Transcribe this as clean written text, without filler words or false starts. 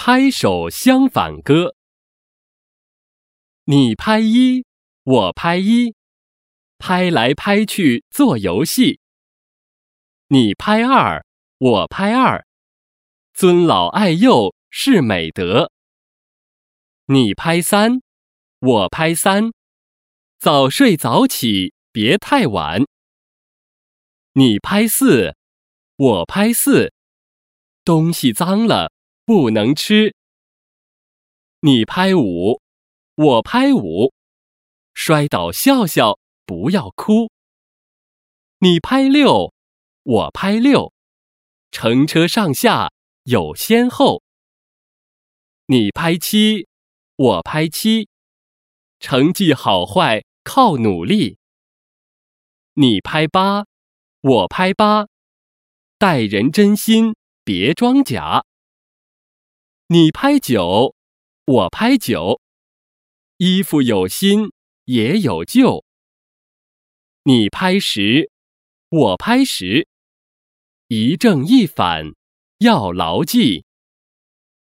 拍手相反歌。你拍一，我拍一，拍来拍去做游戏。你拍二，我拍二，尊老爱幼是美德。你拍三，我拍三，早睡早起别太晚。你拍四，我拍四，东西脏了不能吃。你拍五，我拍五，摔倒笑笑不要哭。你拍六，我拍六，乘车上下有先后。你拍七，我拍七，成绩好坏靠努力。你拍八，我拍八，待人真心别装假。你拍九，我拍九，衣服有新也有旧。你拍十，我拍十，一正一反要牢记。